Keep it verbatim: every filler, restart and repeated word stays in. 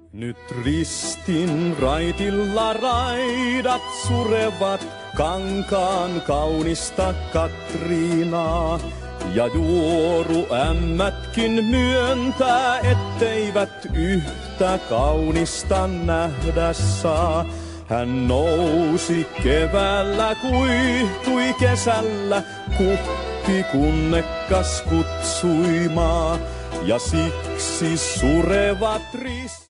Nyt ristin raitilla raidat surevat kankaan kaunista Katriinaa. Ja juoru ämmätkin myöntää, etteivät yhtä kaunista nähdä saa. Hän nousi keväällä, kuihtui kesällä, kuppi kunnekkas kutsuimaa. Ja siksi surevat ristit.